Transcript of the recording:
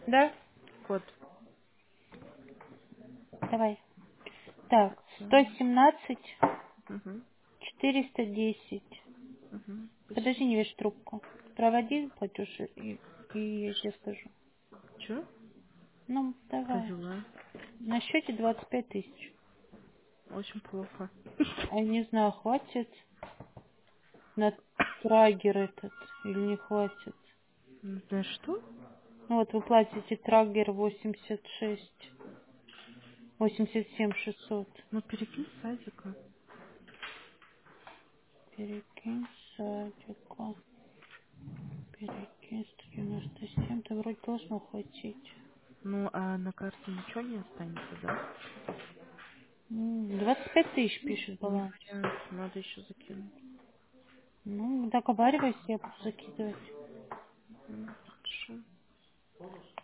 Да? Код. Давай. Так, Да. 117, Угу. 410. Угу. Подожди, Спасибо. не весь трубку. Проводи платеж и я тебе скажу. Че? Ну, Как давай. дела? На счете 25 тысяч. Очень плохо. А я не знаю, хватит на трагер этот или не хватит. Знаешь что? Ну вот вы платите трагер 86, 87 600. Ну перекинь с садика. Перекинь садику. Перекинь 197. Ты вроде должно хватить. Ну, а на карте ничего не останется, да? 25 тысяч пишет Не баланс. вариант, надо еще закинуть. Ну, договаривайся, я буду закидывать. Хорошо.